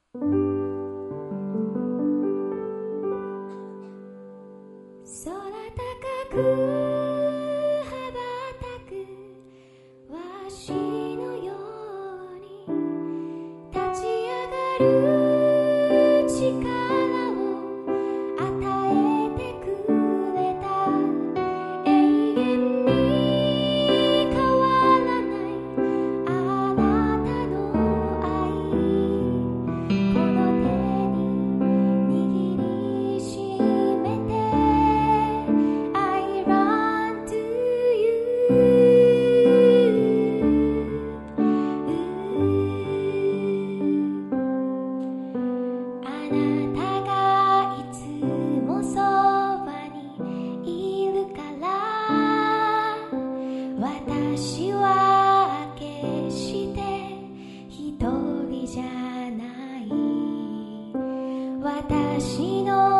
空高く羽ばたくわしのように立ち上がる力を与えてくれた。永遠に変わらないあなたの愛、この手に握りしめて I run to you。 あなたがいつもそばにいるから私は決して一人じゃない。私の